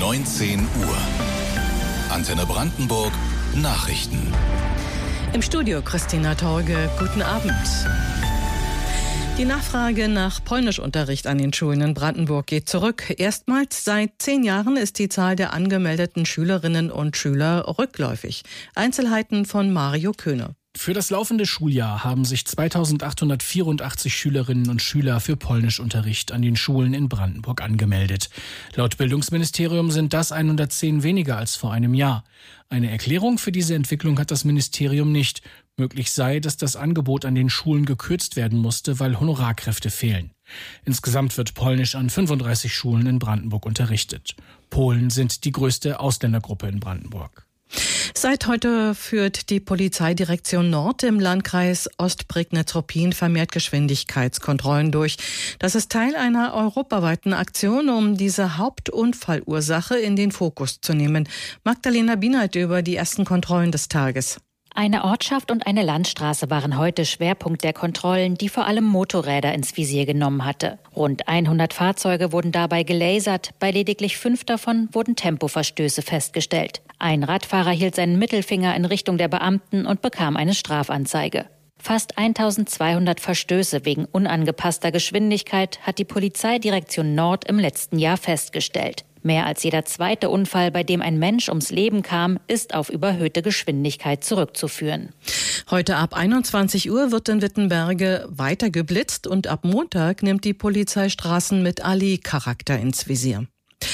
19 Uhr. Antenne Brandenburg Nachrichten. Im Studio Christina Torge, guten Abend. Die Nachfrage nach Polnischunterricht an den Schulen in Brandenburg geht zurück. Erstmals seit 10 Jahren ist die Zahl der angemeldeten Schülerinnen und Schüler rückläufig. Einzelheiten von Mario Köhne. Für das laufende Schuljahr haben sich 2884 Schülerinnen und Schüler für Polnischunterricht an den Schulen in Brandenburg angemeldet. Laut Bildungsministerium sind das 110 weniger als vor einem Jahr. Eine Erklärung für diese Entwicklung hat das Ministerium nicht. Möglich sei, dass das Angebot an den Schulen gekürzt werden musste, weil Honorarkräfte fehlen. Insgesamt wird Polnisch an 35 Schulen in Brandenburg unterrichtet. Polen sind die größte Ausländergruppe in Brandenburg. Seit heute führt die Polizeidirektion Nord im Landkreis Ostprignitz-Ruppin vermehrt Geschwindigkeitskontrollen durch. Das ist Teil einer europaweiten Aktion, um diese Hauptunfallursache in den Fokus zu nehmen. Magdalena Bienert über die ersten Kontrollen des Tages. Eine Ortschaft und eine Landstraße waren heute Schwerpunkt der Kontrollen, die vor allem Motorräder ins Visier genommen hatte. Rund 100 Fahrzeuge wurden dabei gelasert, bei lediglich 5 davon wurden Tempoverstöße festgestellt. Ein Radfahrer hielt seinen Mittelfinger in Richtung der Beamten und bekam eine Strafanzeige. Fast 1200 Verstöße wegen unangepasster Geschwindigkeit hat die Polizeidirektion Nord im letzten Jahr festgestellt. Mehr als jeder zweite Unfall, bei dem ein Mensch ums Leben kam, ist auf überhöhte Geschwindigkeit zurückzuführen. Heute ab 21 Uhr wird in Wittenberge weiter geblitzt und ab Montag nimmt die Polizei Straßen mit Allee-Charakter ins Visier.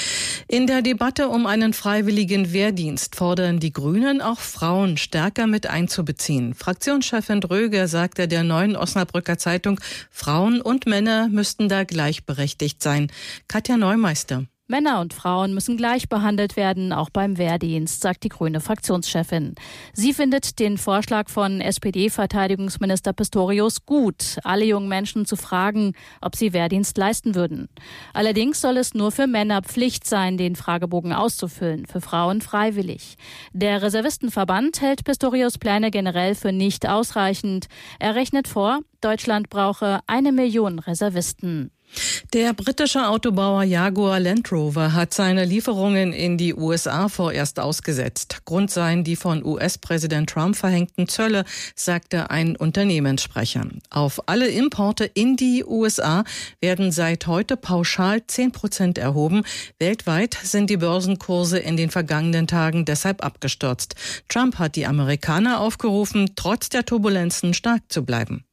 In der Debatte um einen freiwilligen Wehrdienst fordern die Grünen, auch Frauen stärker mit einzubeziehen. Fraktionschefin Dröger sagte der Neuen Osnabrücker Zeitung, Frauen und Männer müssten da gleichberechtigt sein. Katja Neumeister. Männer und Frauen müssen gleich behandelt werden, auch beim Wehrdienst, sagt die grüne Fraktionschefin. Sie findet den Vorschlag von SPD-Verteidigungsminister Pistorius gut, alle jungen Menschen zu fragen, ob sie Wehrdienst leisten würden. Allerdings soll es nur für Männer Pflicht sein, den Fragebogen auszufüllen, für Frauen freiwillig. Der Reservistenverband hält Pistorius' Pläne generell für nicht ausreichend. Er rechnet vor, Deutschland brauche 1 Million Reservisten. Der britische Autobauer Jaguar Land Rover hat seine Lieferungen in die USA vorerst ausgesetzt. Grund seien die von US-Präsident Trump verhängten Zölle, sagte ein Unternehmenssprecher. Auf alle Importe in die USA werden seit heute pauschal 10% erhoben. Weltweit sind die Börsenkurse in den vergangenen Tagen deshalb abgestürzt. Trump hat die Amerikaner aufgerufen, trotz der Turbulenzen stark zu bleiben.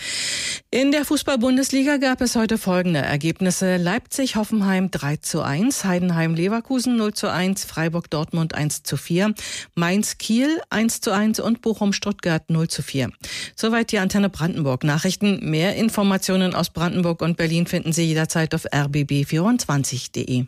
In der Fußball-Bundesliga gab es heute folgende Ergebnisse. Leipzig-Hoffenheim 3:1, Heidenheim-Leverkusen 0:1, Freiburg-Dortmund 1:4, Mainz-Kiel 1:1 und Bochum-Stuttgart 0:4. Soweit die Antenne Brandenburg Nachrichten. Mehr Informationen aus Brandenburg und Berlin finden Sie jederzeit auf rbb24.de.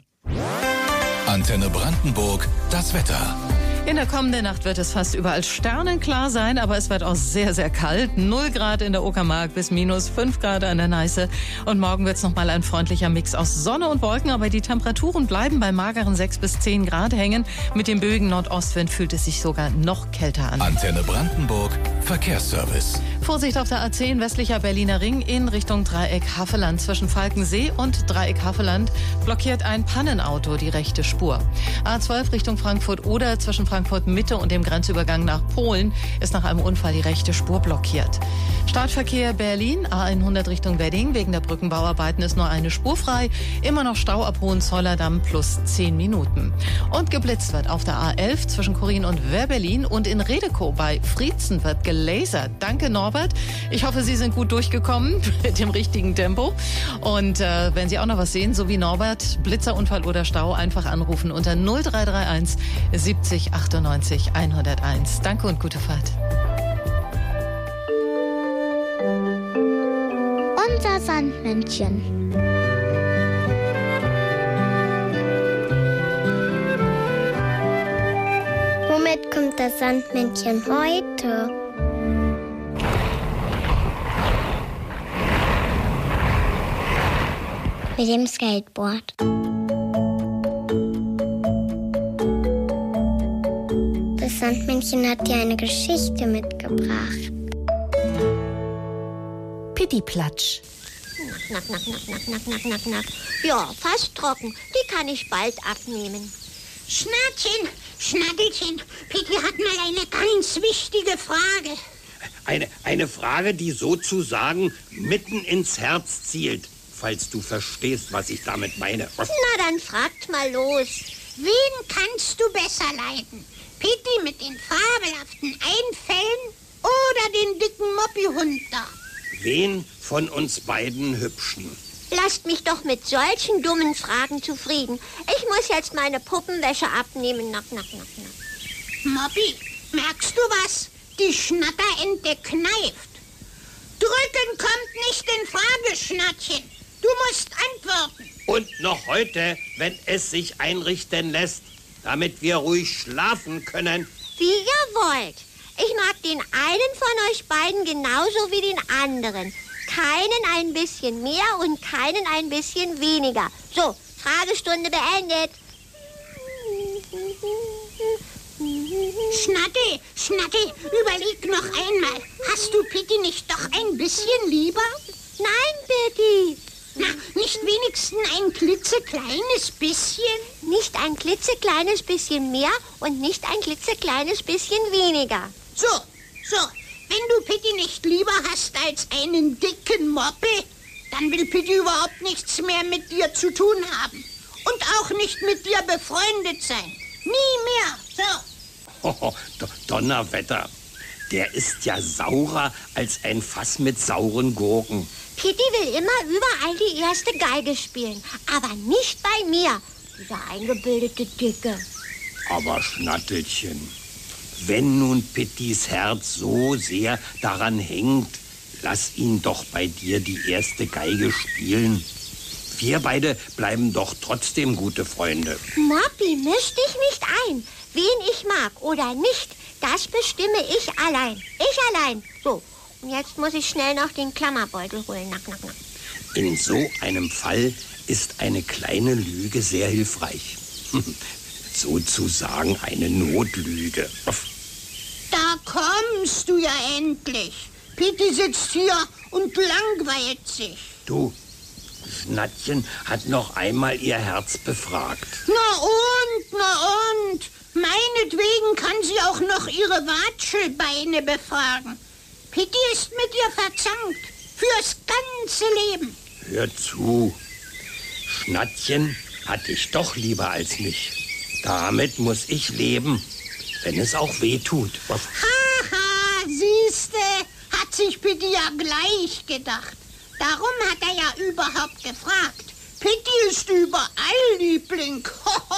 Antenne Brandenburg, das Wetter. In der kommenden Nacht wird es fast überall sternenklar sein, aber es wird auch sehr, sehr kalt. 0 Grad in der Uckermark bis minus 5 Grad an der Neiße. Und morgen wird es nochmal ein freundlicher Mix aus Sonne und Wolken, aber die Temperaturen bleiben bei mageren 6 bis 10 Grad hängen. Mit dem böigen Nordostwind fühlt es sich sogar noch kälter an. Antenne Brandenburg, Verkehrsservice. Vorsicht auf der A10 westlicher Berliner Ring in Richtung Dreieck Havelland. Zwischen Falkensee und Dreieck Havelland blockiert ein Pannenauto die rechte Spur. A12 Richtung Frankfurt oder zwischen Frankfurt Mitte und dem Grenzübergang nach Polen ist nach einem Unfall die rechte Spur blockiert. Startverkehr Berlin, A100 Richtung Wedding. Wegen der Brückenbauarbeiten ist nur eine Spur frei. Immer noch Stau ab Hohenzollern plus 10 Minuten. Und geblitzt wird auf der A11 zwischen Chorin und Wehrberlin und in Redekow bei Friezen wird gelasert. Danke Norbert. Ich hoffe, Sie sind gut durchgekommen mit dem richtigen Tempo. Und wenn Sie auch noch was sehen, so wie Norbert, Blitzerunfall oder Stau, einfach anrufen unter 0331 70 98 101. Danke und gute Fahrt. Unser Sandmännchen. Womit kommt das Sandmännchen heute? Mit dem Skateboard. Das Sandmännchen hat dir eine Geschichte mitgebracht. Pittiplatsch. Knack, knack, knack, knack, knack, knack, knack, knack. Ja, fast trocken. Die kann ich bald abnehmen. Schnattchen, Schnattelchen, Pitti hat mal eine ganz wichtige Frage. Eine Frage, die sozusagen mitten ins Herz zielt, falls du verstehst, was ich damit meine. Na, dann fragt mal los. Wen kannst du besser leiden? Pitti mit den fabelhaften Einfällen oder den dicken Moppihund da? Wen von uns beiden Hübschen? Lasst mich doch mit solchen dummen Fragen zufrieden. Ich muss jetzt meine Puppenwäsche abnehmen. Nack, nack, nack, nack. Moppi, merkst du was? Die Schnatterente kneift. Drücken kommt nicht in Frage, Schnattchen. Du musst antworten. Und noch heute, wenn es sich einrichten lässt, damit wir ruhig schlafen können. Wie ihr wollt. Ich mag den einen von euch beiden genauso wie den anderen. Keinen ein bisschen mehr und keinen ein bisschen weniger. So, Fragestunde beendet. Schnatte, überleg noch einmal. Hast du Pitti nicht doch ein bisschen lieber? Nein, Pitti. Na, nicht wenigstens ein klitzekleines bisschen? Nicht ein klitzekleines bisschen mehr und nicht ein klitzekleines bisschen weniger. So, wenn du Pitti nicht lieber hast als einen dicken Moppel, dann will Pitti überhaupt nichts mehr mit dir zu tun haben. Und auch nicht mit dir befreundet sein. Nie mehr, so. Oh, Donnerwetter. Der ist ja saurer als ein Fass mit sauren Gurken. Pitti will immer überall die erste Geige spielen, aber nicht bei mir, dieser eingebildete Dicke. Aber Schnattelchen, wenn nun Pittis Herz so sehr daran hängt, lass ihn doch bei dir die erste Geige spielen. Wir beide bleiben doch trotzdem gute Freunde. Moppi, misch dich nicht ein. Wen ich mag oder nicht, das bestimme ich allein. Ich allein. So, und jetzt muss ich schnell noch den Klammerbeutel holen. Nack, nack, nack. In so einem Fall ist eine kleine Lüge sehr hilfreich. Sozusagen eine Notlüge. Da kommst du ja endlich. Pitti sitzt hier und langweilt sich. Du, Schnattchen hat noch einmal ihr Herz befragt. Na und? Meinetwegen kann sie auch noch ihre Watschelbeine befragen. Pitti ist mit ihr verzankt. Fürs ganze Leben. Hör zu. Schnattchen hat dich doch lieber als mich. Damit muss ich leben, wenn es auch weh tut. Haha, siehste, hat sich Pitti ja gleich gedacht. Darum hat er ja überhaupt gefragt. Pitti ist überall Liebling.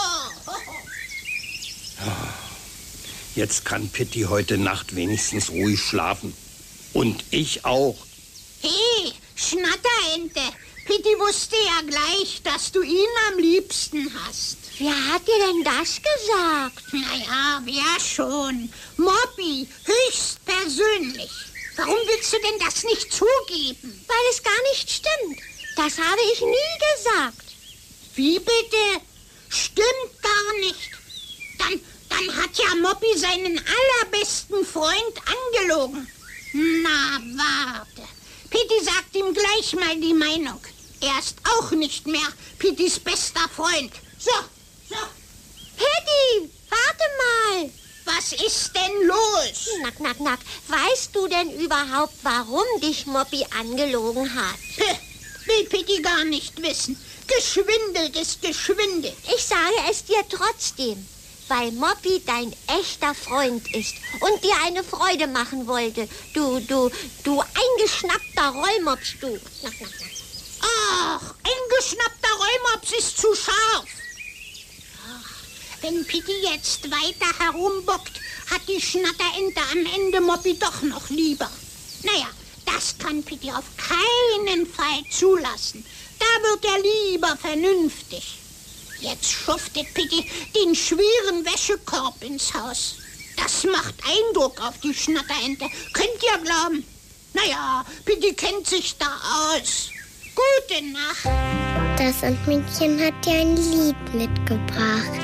Jetzt kann Pitti heute Nacht wenigstens ruhig schlafen. Und ich auch. Hey, Schnatterente, Pitti wusste ja gleich, dass du ihn am liebsten hast. Wer hat dir denn das gesagt? Naja, wer schon? Moppi, höchstpersönlich. Warum willst du denn das nicht zugeben? Weil es gar nicht stimmt. Das habe ich nie gesagt. Wie bitte? Stimmt gar nicht. Dann hat ja Moppi seinen allerbesten Freund angelogen. Na, warte. Pitti sagt ihm gleich mal die Meinung. Er ist auch nicht mehr Pittis bester Freund. So. Pitti, warte mal. Was ist denn los? Nack. Weißt du denn überhaupt, warum dich Moppi angelogen hat? Will Pitti gar nicht wissen. Geschwindelt ist geschwindelt. Ich sage es dir trotzdem. Weil Moppi dein echter Freund ist und dir eine Freude machen wollte. Du eingeschnappter Rollmops, du. Nack. Ach, eingeschnappter Rollmops ist zu scharf. Ach, wenn Pitti jetzt weiter herumbockt, hat die Schnatterente am Ende Moppi doch noch lieber. Naja, das kann Pitti auf keinen Fall zulassen. Da wird er lieber vernünftig. Jetzt schuftet Pitti den schweren Wäschekorb ins Haus. Das macht Eindruck auf die Schnatterente. Könnt ihr glauben? Naja, Pitti kennt sich da aus. Gute Nacht. Das Sandmännchen hat dir ein Lied mitgebracht.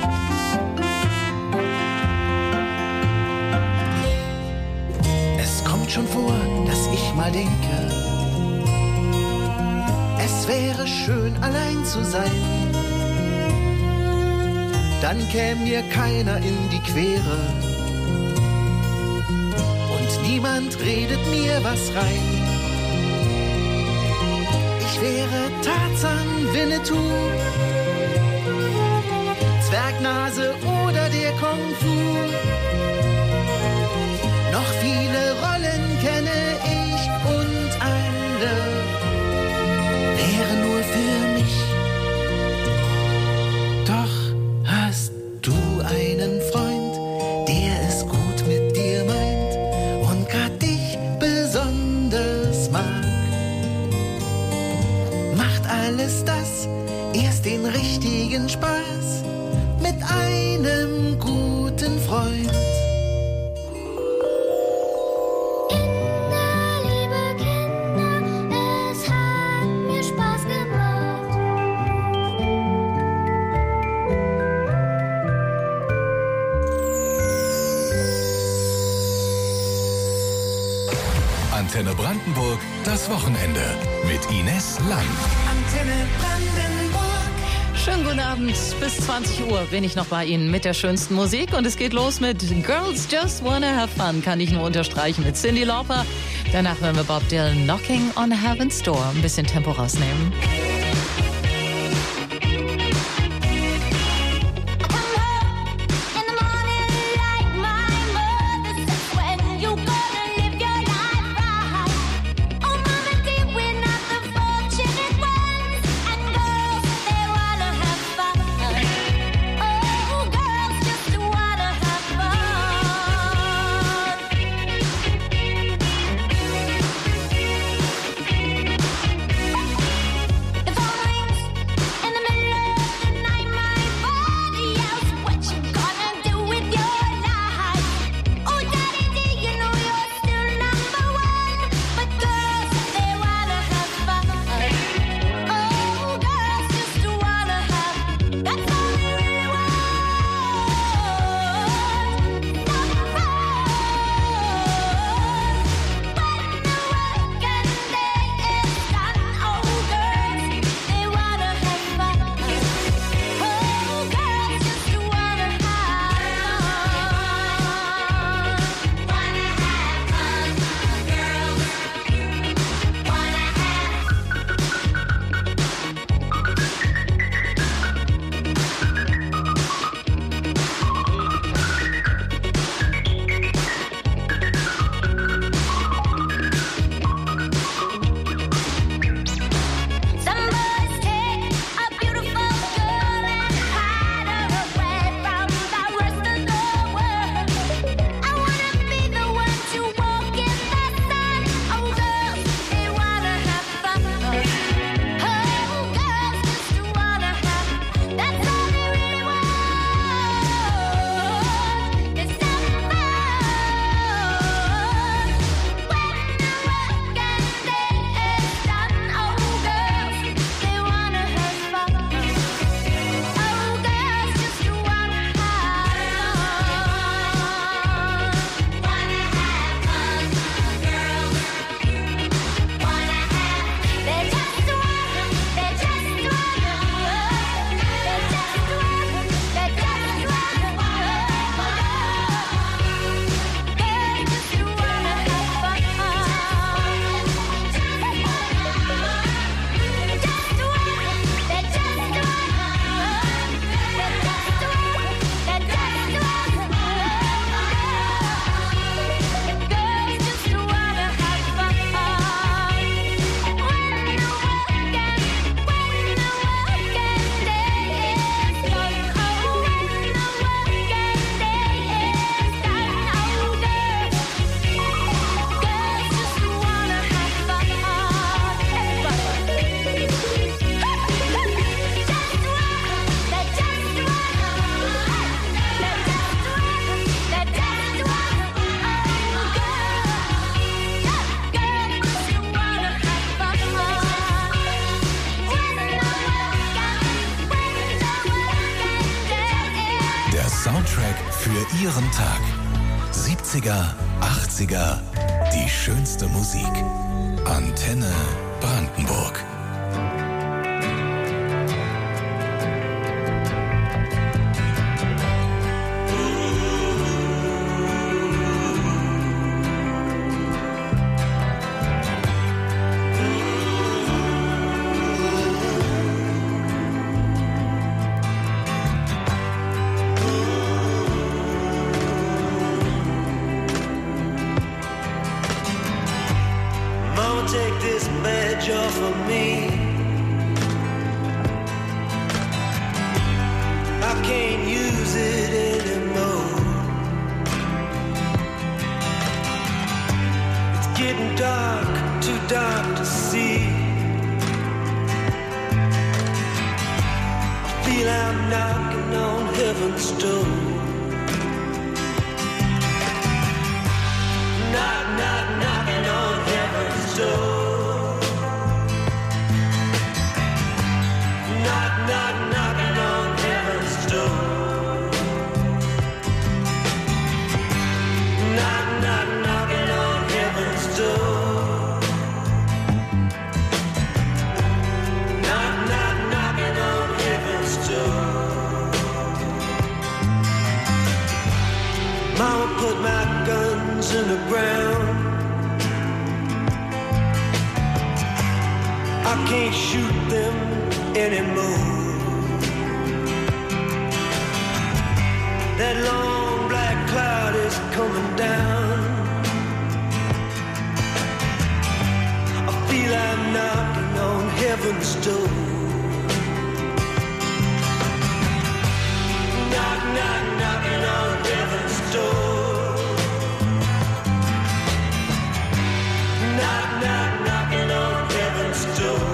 Es kommt schon vor, dass ich mal denke, es wäre schön, allein zu sein. dann käme mir keiner in die Quere. Und niemand redet mir was rein. Ich wäre Tarzan, Winnetou, Zwergnase oder der Kung Fu. Noch viele Rollen kenne ich und alle wären nur für mich. Doch hast du einen Freund, der es gut mit dir meint und grad dich besonders mag? Macht alles das erst den richtigen Spaß mit einem guten Freund. Antenne Brandenburg, das Wochenende mit Ines Lang. Antenne Brandenburg. Schönen guten Abend. Bis 20 Uhr bin ich noch bei Ihnen mit der schönsten Musik. Und es geht los mit Girls Just Wanna Have Fun. Kann ich nur unterstreichen mit Cyndi Lauper. Danach hören wir Bob Dylan Knocking on Heaven's Door. Ein bisschen Tempo rausnehmen. Soundtrack für Ihren Tag. 70er, 80er, die schönste Musik. Antenne Brandenburg. I can't use it anymore. It's getting dark, too dark to see. I feel I'm knocking on heaven's door. Knock, knock, knocking on heaven's door. Knock, knock, knocking on heaven's door. Knock, knock, knocking on heaven's door. Knock, knock, knocking on heaven's door. Mama put my guns in the ground. I can't shoot them anymore. That long black cloud is coming down. I feel I'm knocking on heaven's door. Knock, knock, knocking on heaven's door. Knock, knock, knocking on heaven's door.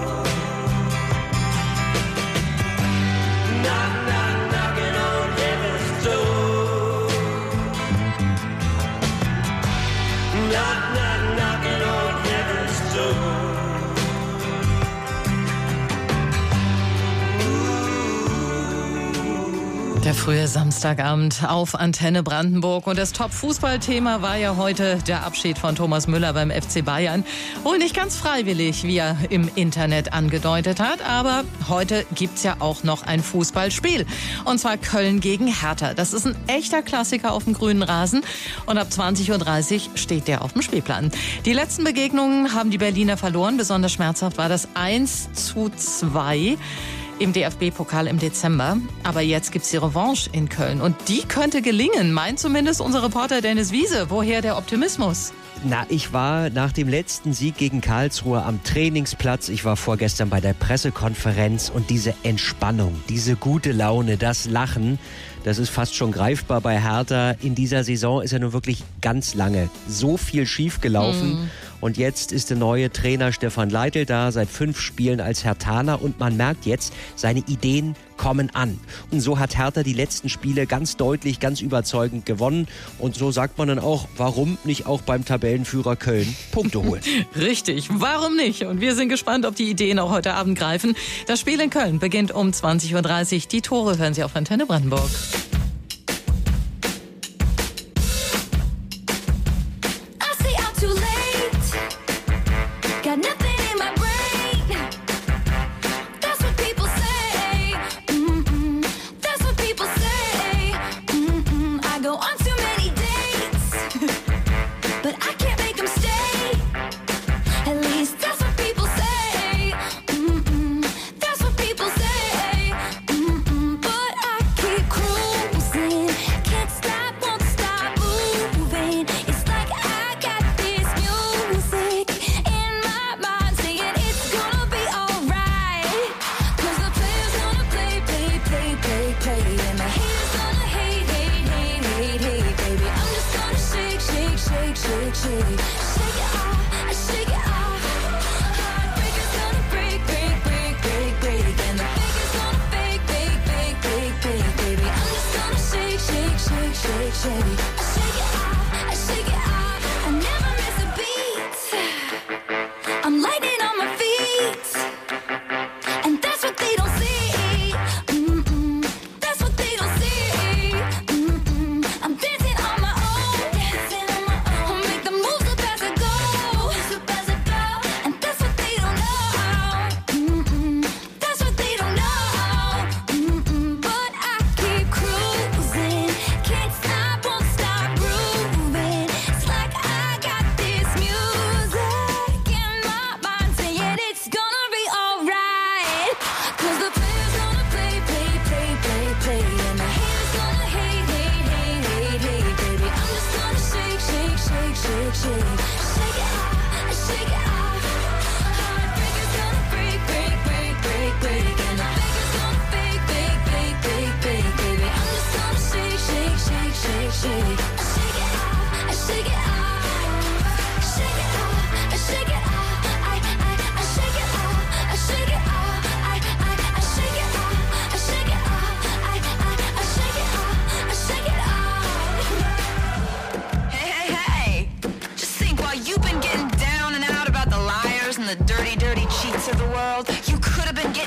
Knock, knock, knocking on heaven's door. Knock, knock, knocking on heaven's door. Der frühe Samstagabend auf Antenne Brandenburg. Und das Top-Fußballthema war ja heute der Abschied von Thomas Müller beim FC Bayern. Wohl nicht ganz freiwillig, wie er im Internet angedeutet hat. Aber heute gibt's ja auch noch ein Fußballspiel. Und zwar Köln gegen Hertha. Das ist ein echter Klassiker auf dem grünen Rasen. Und ab 20.30 Uhr steht der auf dem Spielplan. Die letzten Begegnungen haben die Berliner verloren. Besonders schmerzhaft war das 1:2 im DFB-Pokal im Dezember. Aber jetzt gibt's die Revanche in Köln. Und die könnte gelingen, meint zumindest unser Reporter Dennis Wiese. Woher der Optimismus? Na, ich war nach dem letzten Sieg gegen Karlsruhe am Trainingsplatz. Ich war vorgestern bei der Pressekonferenz und diese Entspannung, diese gute Laune, das Lachen, das ist fast schon greifbar bei Hertha. In dieser Saison ist ja nun wirklich ganz lange so viel schiefgelaufen. Und jetzt ist der neue Trainer Stefan Leitl da, seit 5 Spielen als Herthaner. Und man merkt jetzt, seine Ideen kommen an. Und so hat Hertha die letzten Spiele ganz deutlich, ganz überzeugend gewonnen. Und so sagt man dann auch, warum nicht auch beim Tabellenführer Köln Punkte holen? Richtig, warum nicht? Und wir sind gespannt, ob die Ideen auch heute Abend greifen. Das Spiel in Köln beginnt um 20.30 Uhr. Die Tore hören Sie auf Antenne Brandenburg.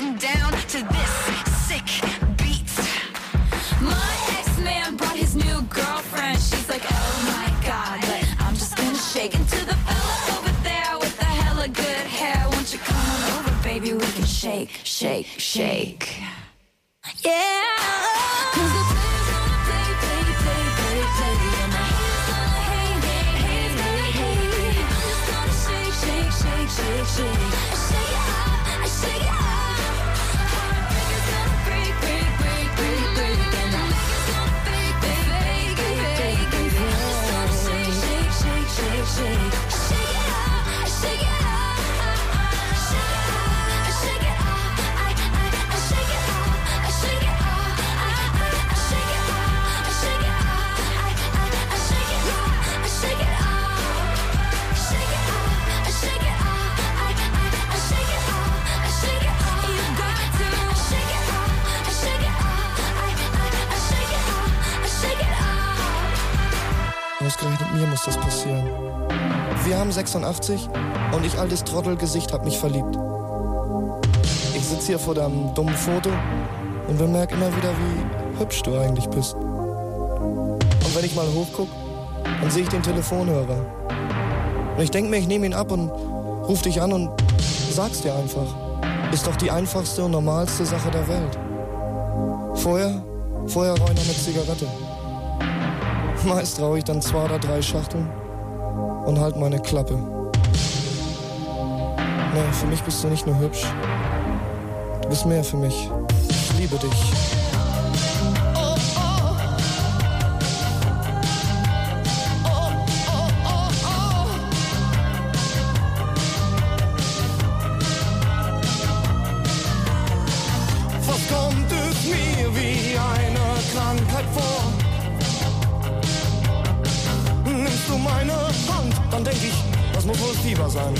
getting down to this sick beat. My ex-man brought his new girlfriend. She's like, oh my God, but I'm just gonna shake into the fella over there with the hella good hair. Won't you come on over, baby? We can shake, shake, shake. Yeah. 'Cause the players gonna play, play, play, play, play. And the haters gonna hate, hate, hate, hate, hate. I'm just gonna shake, shake, shake, shake, shake. I shake it out, I shake it out. Heartbreakers gonna break, break, break, break, break. And the makers gonna fake, fake, fake, fake, fake. I'm just gonna shake, shake, shake, shake, shake. I shake it out, I shake it out. I shake it out, I shake it out. I shake it out, I shake it out. I shake it out, I shake it out. I shake it out, I shake it out. Shake it out, I shake it out. I shake it out, I shake it out. You got to shake it out, I shake it out. I shake it out, I shake it out. Ausgerechnet mir muss das passieren. Wir haben 86 und ich, altes Trottelgesicht, hab mich verliebt. Ich sitz hier vor deinem dummen Foto und bemerk immer wieder, wie hübsch du eigentlich bist. Und wenn ich mal hochguck, dann sehe ich den Telefonhörer. Und ich denk mir, ich nehme ihn ab und ruf dich an und sag's dir einfach. Ist doch die einfachste und normalste Sache der Welt. Vorher rauche ich noch eine Zigarette. Meist rauche ich dann 2 oder 3 Schachteln und halt meine Klappe. Nee, für mich bist du nicht nur hübsch. Du bist mehr für mich. Ich liebe dich. Fast kommt es mir wie eine Krankheit vor. Nimmst du meine Hand, dann denk ich, das muss wohl Fieber sein.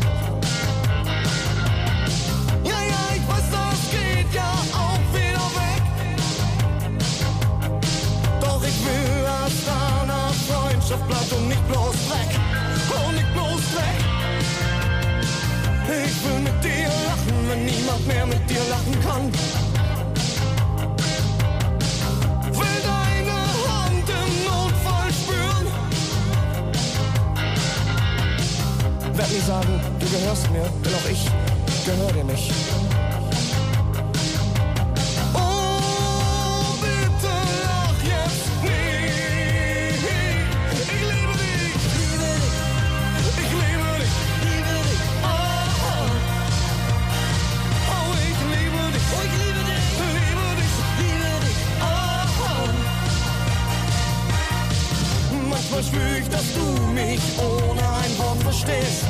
Ja, ich weiß, das geht ja auch wieder weg. Doch ich will, dass deine Freundschaft bleibt und nicht bloß Dreck. Oh, nicht bloß Dreck. Ich will mit dir lachen, wenn niemand mehr mit dir lachen kann. Will deine Hand im Notfall spüren. Werd nie sagen, du gehörst mir, denn auch ich gehör dir nicht. Oh, bitte lach jetzt nicht. Ich liebe dich. Ich liebe dich. Oh, ich liebe dich. Oh, ich liebe dich. Liebe dich. Liebe dich. Oh. Manchmal spür ich, dass du mich ohne ein Wort verstehst.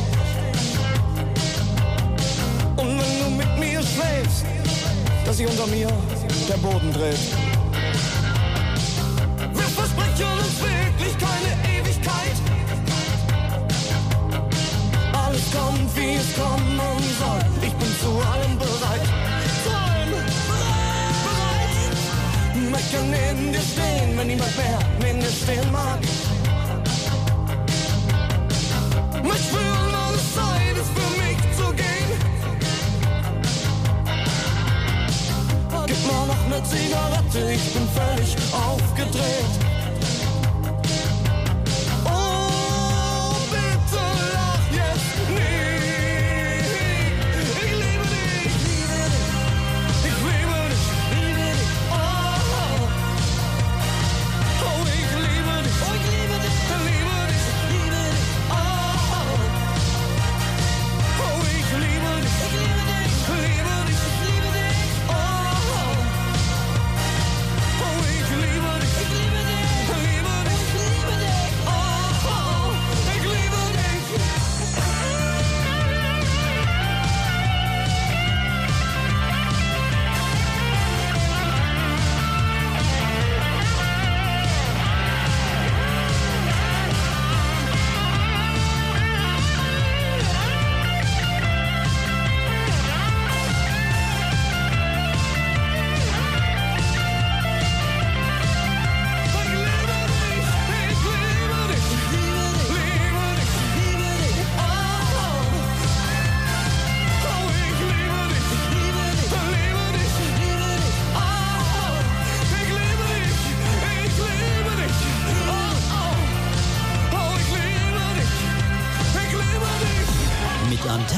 Und wenn du mit mir schläfst, dass sich unter mir der Boden dreht. Wir versprechen uns wirklich keine Ewigkeit. Alles kommt, wie es kommen soll. Ich bin zu allem bereit. Zu allem bereit. Möchte neben dir stehen, wenn niemand mehr neben dir stehen mag. Mich spüren, alles Zeit ist für mich zu gehen. Gib mal noch eine Zigarette, ich bin völlig aufgedreht. Oh, bitte lach jetzt nicht. Ich liebe dich. Ich liebe dich. Oh, oh, ich liebe dich. Oh, ich liebe dich. Liebe dich. Liebe dich. Oh, ich liebe dich. Ich liebe dich. Liebe dich. Ich liebe dich. Oh,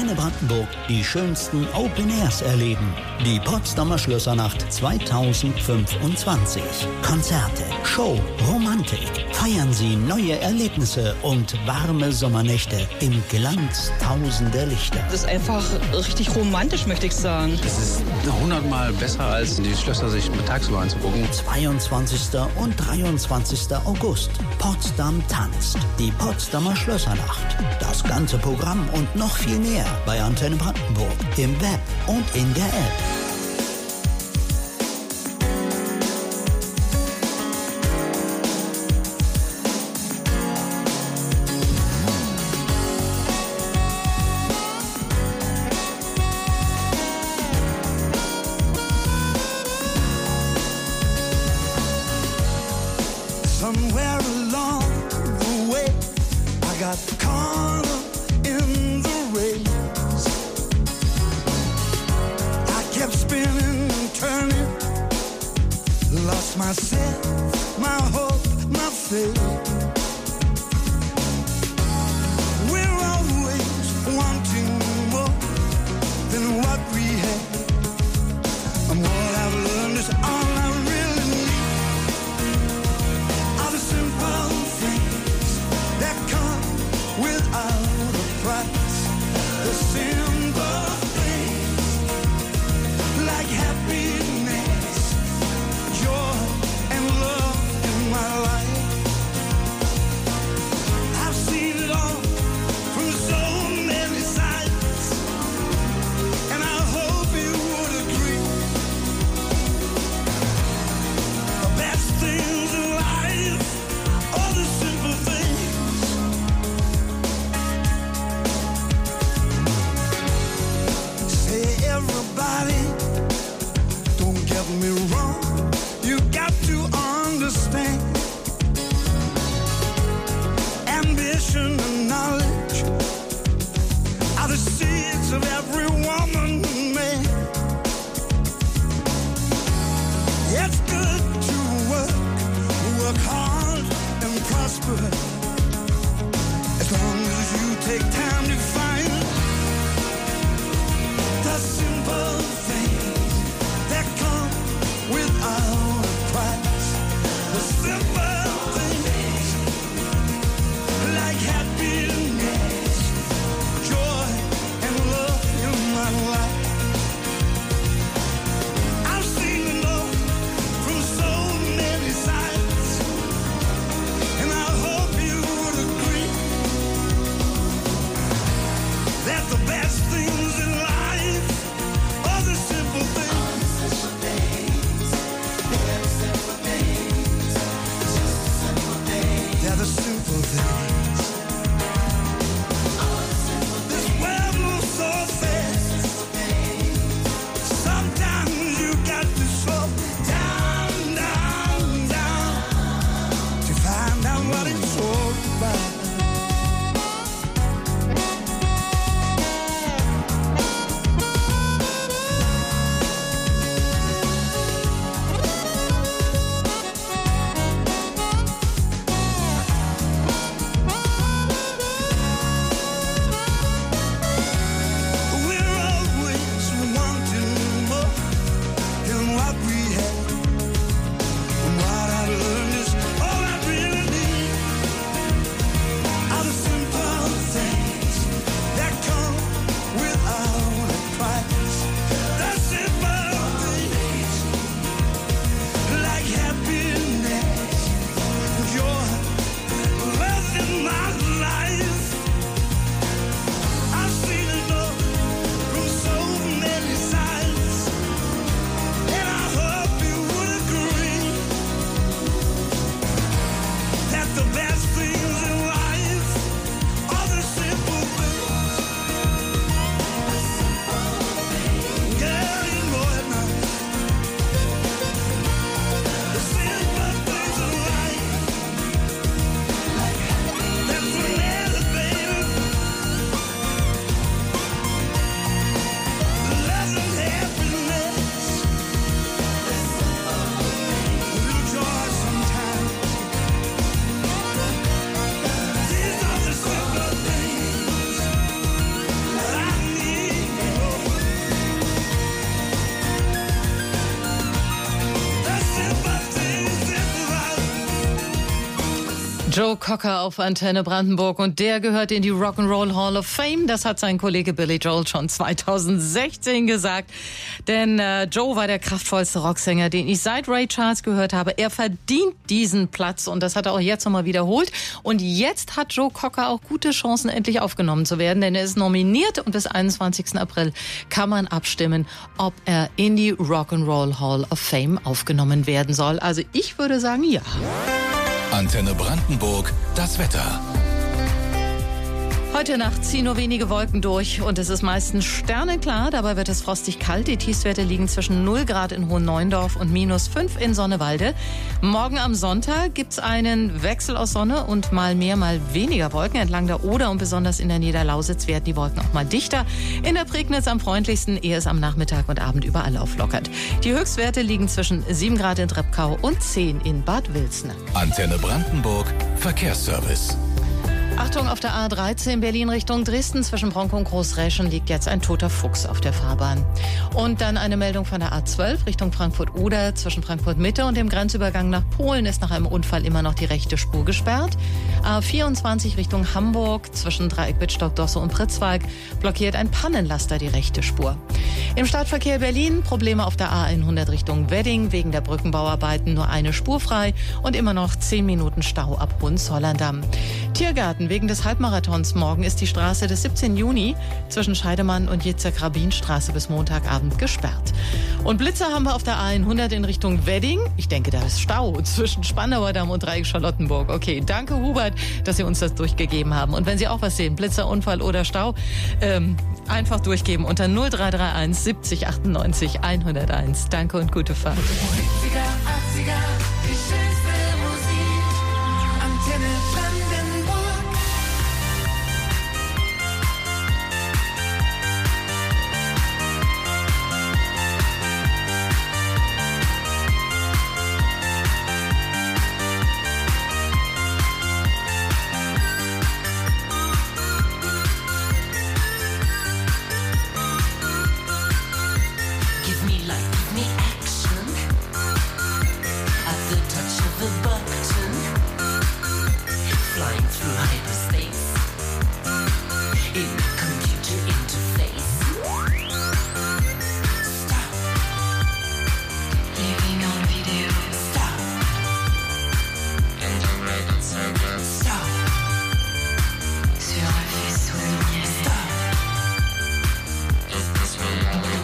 Antenne Brandenburg die schönsten Open Airs erleben. Die Potsdamer Schlössernacht 2025. Konzerte, Show, Romantik. Feiern Sie neue Erlebnisse und warme Sommernächte im Glanz tausender Lichter. Das ist einfach richtig romantisch, möchte ich sagen. Das ist 100-mal besser, als die Schlösser sich tagsüber anzugucken. 22. und 23. August. Potsdam tanzt. Die Potsdamer Schlössernacht. Das ganze Programm und noch viel mehr bei Antenne Brandenburg. Im Web und in der App. Somewhere along the way, I got caught up in the race. I kept spinning and turning, lost myself, my hope, my faith. We're always wanting more than what we have. And what I've learned is all I really need. Simple things that come without a price. The simple things like happiness, joy, and love in my life. I've seen it all from so many sides, and I hope you would agree. The best things in life, all the simple things. Say everybody, don't get me wrong, you got to understand. Ambition and knowledge are the seeds of every woman and man. It's good to work hard and prosper, as long as you take time to find the simple things that come without a price. The simple things like happiness, joy, and love in my life. I've seen it all from so many sides, and I hope you would agree. Joe Cocker auf Antenne Brandenburg und der gehört in die Rock'n'Roll Hall of Fame. Das hat sein Kollege Billy Joel schon 2016 gesagt. Denn Joe war der kraftvollste Rocksänger, den ich seit Ray Charles gehört habe. Er verdient diesen Platz und das hat er auch jetzt nochmal wiederholt. Und jetzt hat Joe Cocker auch gute Chancen, endlich aufgenommen zu werden, denn er ist nominiert und bis 21. April kann man abstimmen, ob er in die Rock'n'Roll Hall of Fame aufgenommen werden soll. Also ich würde sagen, ja. Antenne Brandenburg, das Wetter. Heute Nacht ziehen nur wenige Wolken durch und es ist meistens sternenklar. Dabei wird es frostig kalt. Die Tiefstwerte liegen zwischen 0 Grad in Hohenneuendorf und -5 in Sonnewalde. Morgen am Sonntag gibt's einen Wechsel aus Sonne und mal mehr, mal weniger Wolken entlang der Oder und besonders in der Niederlausitz werden die Wolken auch mal dichter. In der Prignitz am freundlichsten, ehe es am Nachmittag und Abend überall auflockert. Die Höchstwerte liegen zwischen 7 Grad in Treppkau und 10 in Bad Wilsna. Antenne Brandenburg, Verkehrsservice. Achtung, auf der A13 Berlin Richtung Dresden zwischen Bronkow und Großräschen liegt jetzt ein toter Fuchs auf der Fahrbahn. Und dann eine Meldung von der A12 Richtung Frankfurt-Oder zwischen Frankfurt-Mitte und dem Grenzübergang nach Polen ist nach einem Unfall immer noch die rechte Spur gesperrt. A24 Richtung Hamburg zwischen Dreieck Wittstock-Dosse und Pritzwalk blockiert ein Pannenlaster die rechte Spur. Im Stadtverkehr Berlin Probleme auf der A100 Richtung Wedding wegen der Brückenbauarbeiten nur eine Spur frei und immer noch 10 Minuten Stau ab Hohenzollern-Damm. Tiergarten wegen des Halbmarathons. Morgen ist die Straße des 17. Juni zwischen Scheidemann und Jitzek-Rabin-Straße bis Montagabend gesperrt. Und Blitzer haben wir auf der A100 in Richtung Wedding. Ich denke, da ist Stau zwischen Spandauer Damm und Dreieck Charlottenburg. Okay, danke Hubert, dass Sie uns das durchgegeben haben. Und wenn Sie auch was sehen, Blitzer, Unfall oder Stau, einfach durchgeben unter 0331 70 98 101. Danke und gute Fahrt. 70er, 80er, die schönste Musik. Antenne Brandenburg. Give me life, give me action. At the touch of a button, flying through hyperspace in a computer interface. Stop. Living on video. Stop. Internet server. Stop. Sur un vaisseau lumière. Stop. Is this reality?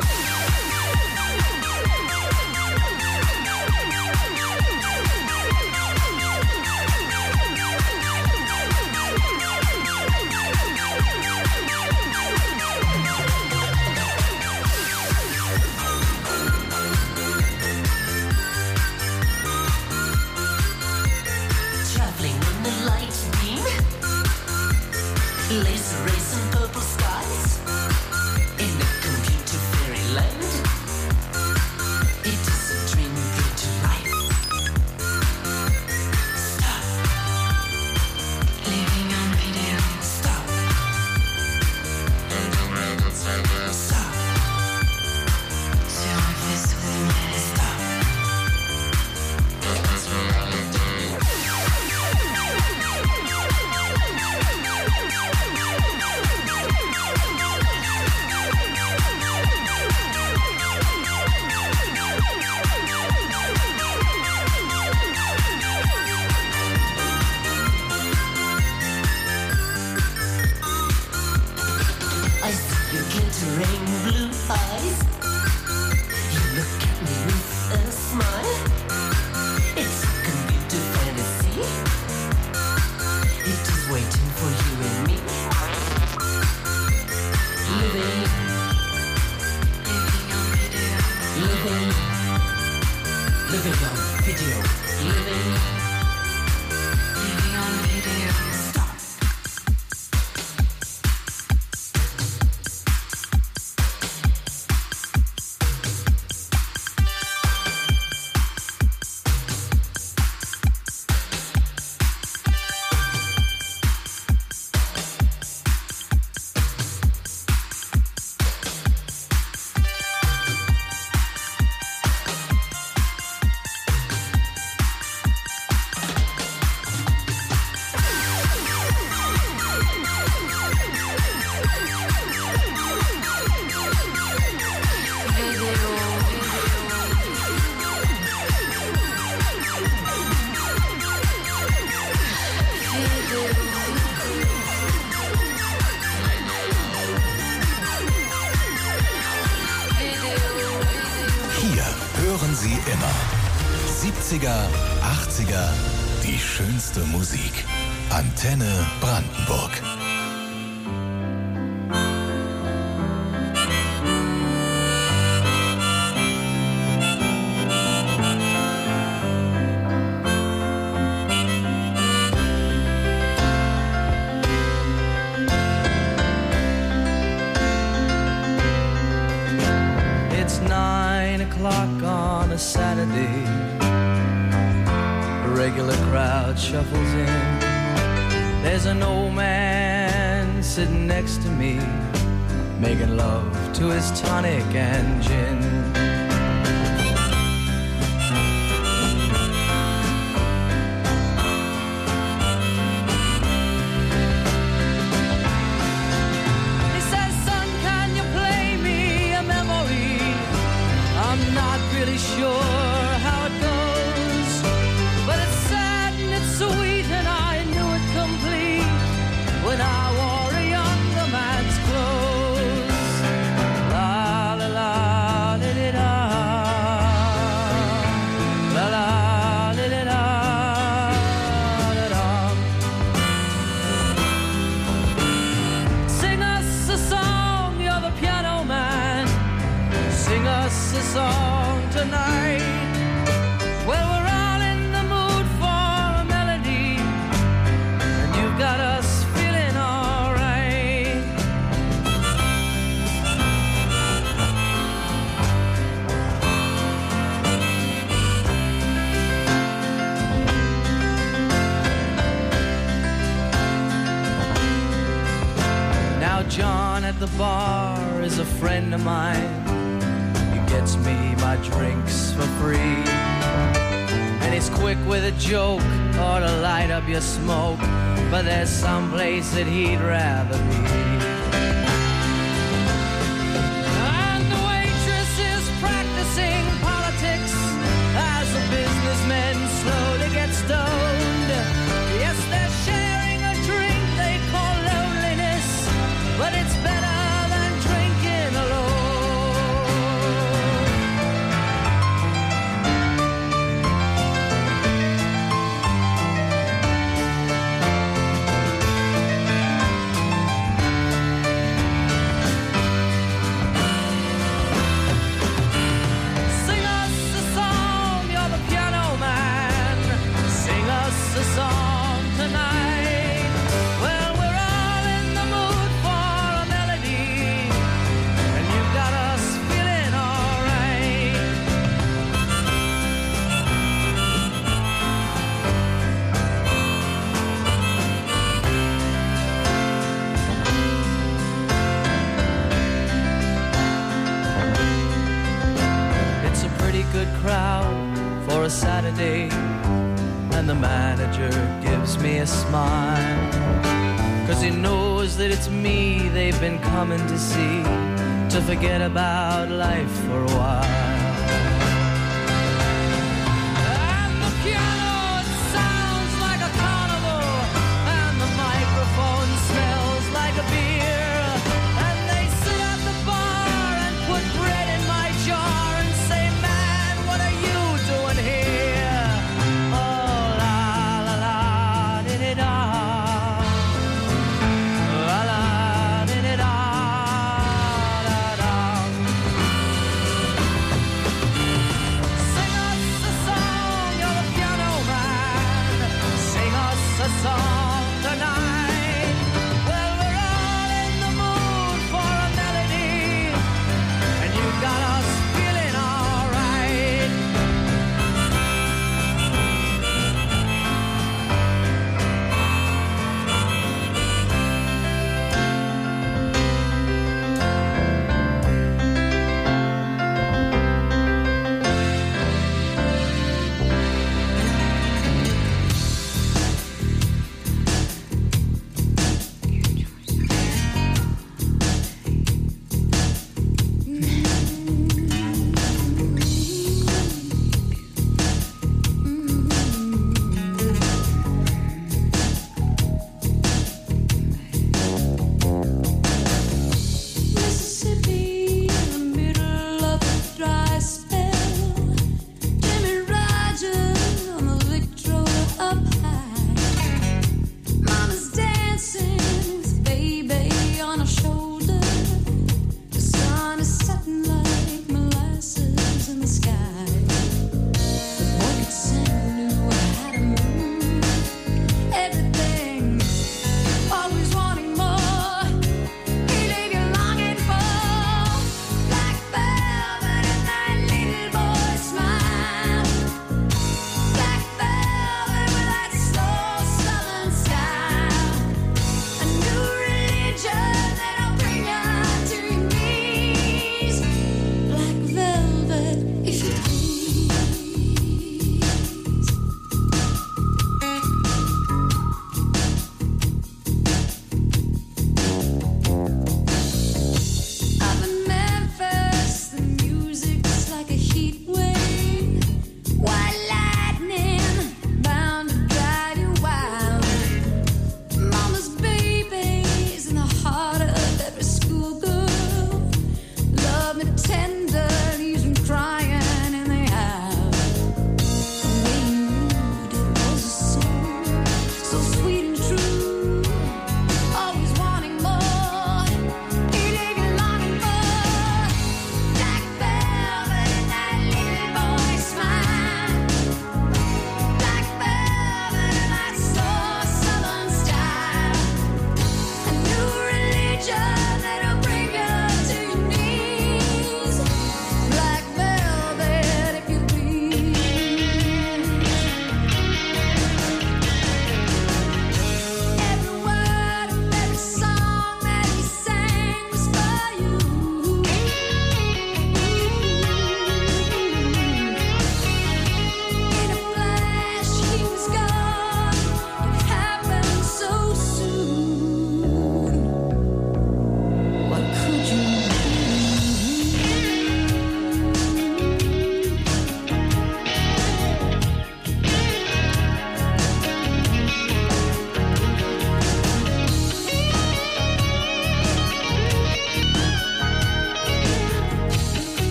Traveling in the light beam, laser rays and purple skies, in a computer fairyland. It is a dream brought to life. Stop. Living on video. Stop. Internet server. Stop. Sur un vaisseau lumière. Stop. Is this reality? I see your glittering blue eyes. You look at me with a smile. It's a computer fantasy. It is waiting for you and me. Living on video. Living on video. Living on video. Stop. 70er, 80er, die schönste Musik. Antenne Brandenburg. It's 9 o'clock on a Saturday. A regular crowd shuffles in. There's an old man sitting next to me, making love to his tonic and gin. He says, son, can you play me a memory? I'm not really sure how it goes, but it's sad and it's sweet and I knew it complete when I wore a younger man's clothes. La la la li li da, la la li li da, da da. Sing us a song, you're the piano man. Sing us a song tonight. Well, we're all in the mood for a melody, and you've got us feeling all right. Now John at the bar is a friend of mine. He gets me my drinks for free, and he's quick with a joke or to light up your smoke, but there's some place that he'd rather be. And the waitress is practicing politics as the businessmen slowly get stoned. Yes, they're sharing a drink they call loneliness, but it's better than drinking alone. Sing us a song, you're the piano man. Sing us a song tonight. Well, we're all in the mood for a melody, and you've got us feeling all right. It's a pretty good crowd for a Saturday, and the manager gives me a smile, 'cause he knows that it's me they've been coming to see, to forget about life for a while. And the piano, it sounds like a carnival, and the microphone smells like a beer, and they sit at the bar and put bread in my jar and say, man, what are you doing here? Oh, la la la, di di da, la la di di da, da da.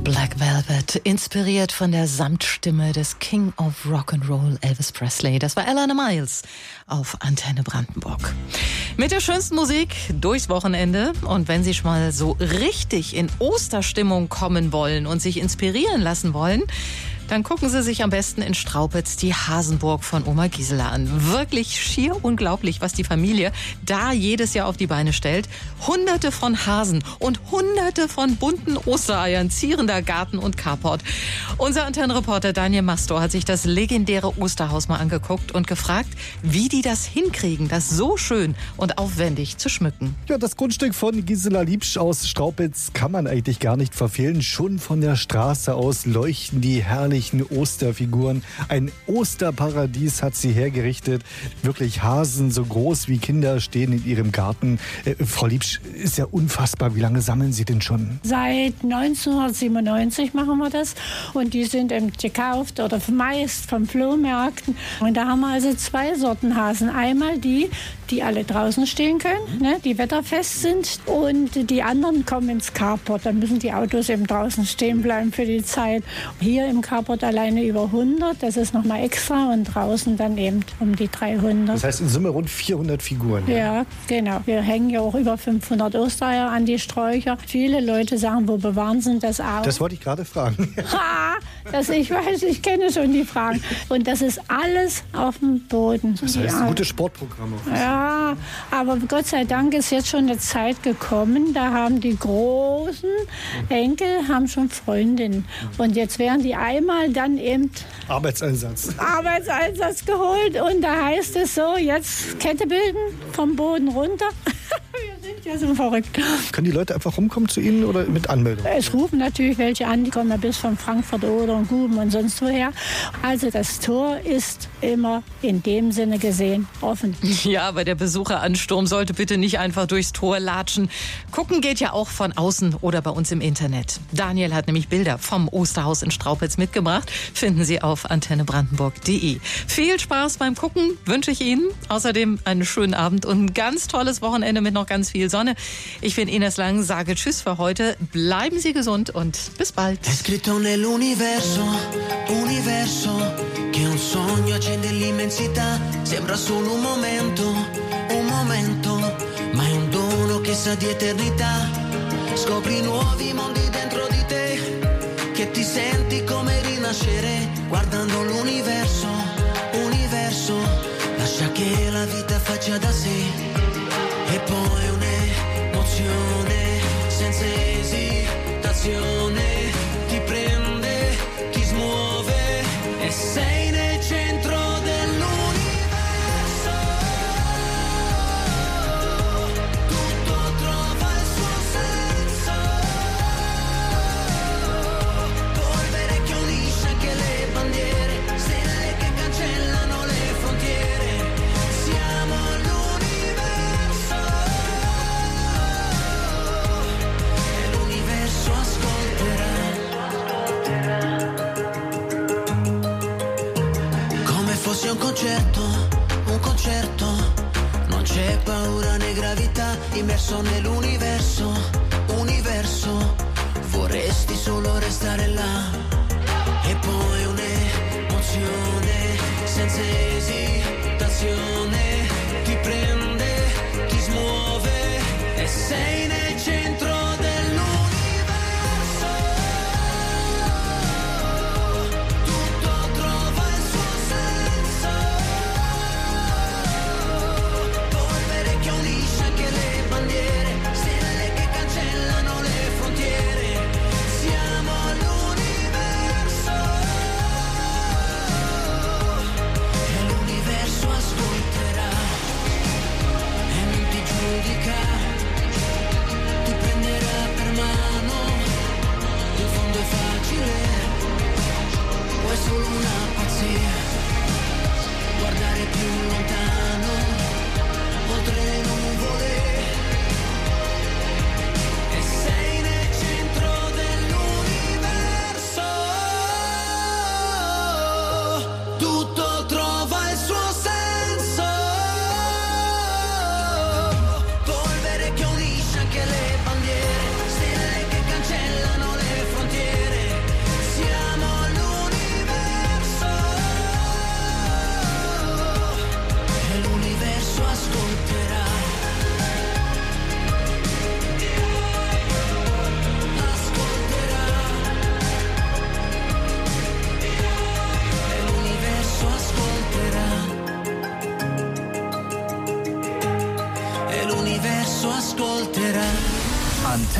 Black Velvet, inspiriert von der Samtstimme des King of Rock'n'Roll Elvis Presley. Das war Eleanor Miles auf Antenne Brandenburg. Mit der schönsten Musik durchs Wochenende. Und wenn Sie schon mal so richtig in Osterstimmung kommen wollen und sich inspirieren lassen wollen, dann gucken Sie sich am besten in Straupitz die Hasenburg von Oma Gisela an. Wirklich schier unglaublich, was die Familie da jedes Jahr auf die Beine stellt. Hunderte von Hasen und Hunderte von bunten Ostereiern zieren da Garten und Carport. Unser Antennenreporter Daniel Mastor hat sich das legendäre Osterhaus mal angeguckt und gefragt, wie die das hinkriegen, das so schön und aufwendig zu schmücken. Ja, das Grundstück von Gisela Liebsch aus Straupitz kann man eigentlich gar nicht verfehlen. Schon von der Straße aus leuchten die herrlichen Osterfiguren. Ein Osterparadies hat sie hergerichtet. Wirklich Hasen so groß wie Kinder stehen in ihrem Garten. Frau Liebsch, ist ja unfassbar. Wie lange sammeln Sie denn schon? Seit 1997 machen wir das. Und die sind gekauft oder meist von Flohmärkten. Und da haben wir also 2 Sorten Hasen. Einmal die alle draußen stehen können, ne, die wetterfest sind. Und die anderen kommen ins Carport. Dann müssen die Autos eben draußen stehen bleiben für die Zeit. Hier im Carport alleine über 100. Das ist nochmal extra. Und draußen dann eben um die 300. Das heißt in Summe rund 400 Figuren. Ja, genau. Wir hängen ja auch über 500 Ostereier an die Sträucher. Viele Leute sagen, wo bewahren sie das auch? Das wollte ich gerade fragen. Ich weiß, ich kenne schon die Fragen. Und das ist alles auf dem Boden. Das heißt, ein gutes Sportprogramm. Ja, aber Gott sei Dank ist jetzt schon eine Zeit gekommen, da haben die großen Enkel haben schon Freundinnen. Und jetzt werden die einmal dann eben Arbeitseinsatz geholt. Und da heißt es so, jetzt Kette bilden, vom Boden runter. Wir sind ja so verrückt. Können die Leute einfach rumkommen zu Ihnen oder mit Anmeldung? Es rufen natürlich welche an, die kommen ja bis von Frankfurt oder Guben und sonst woher. Also das Tor ist immer in dem Sinne gesehen offen. Ja, aber der Besucheransturm sollte bitte nicht einfach durchs Tor latschen. Gucken geht ja auch von außen oder bei uns im Internet. Daniel hat nämlich Bilder vom Osterhaus in Straupitz mitgebracht. Finden Sie auf antennebrandenburg.de. Viel Spaß beim Gucken wünsche ich Ihnen. Außerdem einen schönen Abend und ein ganz tolles Wochenende mit noch ganz viel Sonne. Ich bin Ines Lang, sage Tschüss für heute. Bleiben Sie gesund und bis bald. È scritto nell'universo, universo, che un sogno accende l'immensità. Sembra solo un momento, ma è un dono che sa di eternità. Scopri nuovi mondi dentro di te, che ti senti come rinascere, guardando l'universo, universo. Lascia che la vita faccia da sé. E poi un'emozione senza esitazione ti prende, ti smuove e sei nel centro dell'universo. Tutto trova il suo senso. Polvere che unisce anche le bandiere, stelle che cancellano le frontiere. Siamo fosse un concerto, non c'è paura né gravità, immerso nell'universo, universo, vorresti solo restare là, e poi un'emozione senza esitazione, ti prende, ti smuove, e sei nel centro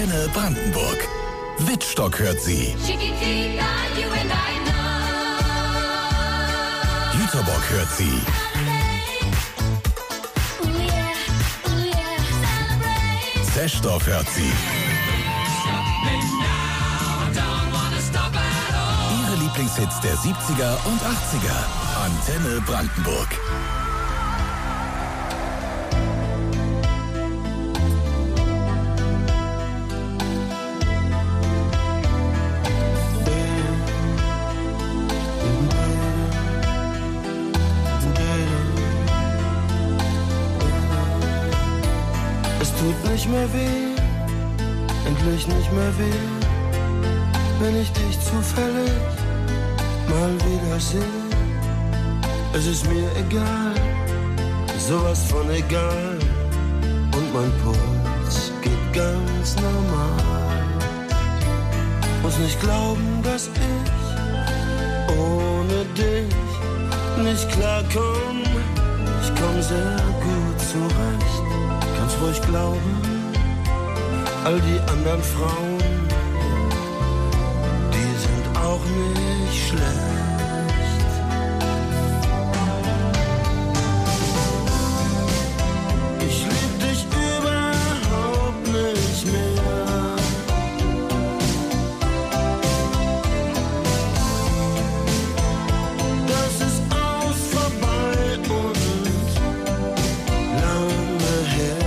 Antenne Brandenburg. Wittstock hört sie. Jüterbock hört sie. Seschdorf hört sie. Ihre Lieblingshits der 70er und 80er. Antenne Brandenburg. Tut nicht mehr weh, endlich nicht mehr weh, wenn ich dich zufällig mal wieder sehe. Es ist mir egal, sowas von egal, und mein Puls geht ganz normal. Muss nicht glauben, dass ich ohne dich nicht klarkomm. Ich komm sehr gut zurecht. Kannst ruhig glauben, all die anderen Frauen, die sind auch nicht schlecht. Ich lieb dich überhaupt nicht mehr. Das ist aus, vorbei und lange her.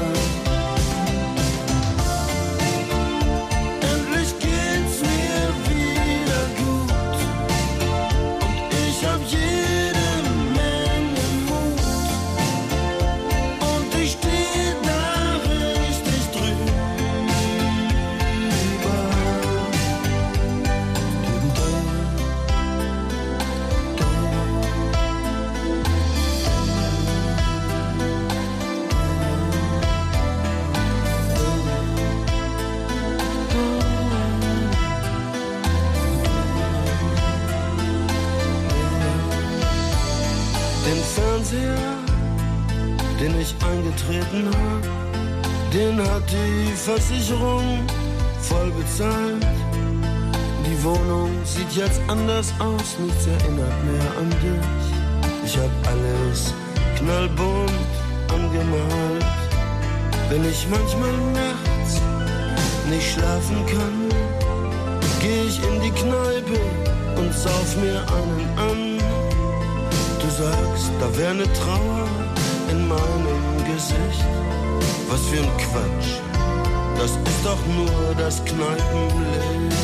Den ich eingetreten hab, den hat die Versicherung voll bezahlt. Die Wohnung sieht jetzt anders aus, nichts erinnert mehr an dich. Ich hab alles knallbunt angemalt. Wenn ich manchmal nachts nicht schlafen kann, geh ich in die Kneipe und sauf mir einen an. Du sagst, da wär ne Trauer in meinem Gesicht. Was für ein Quatsch, das ist doch nur das Kneipenlicht.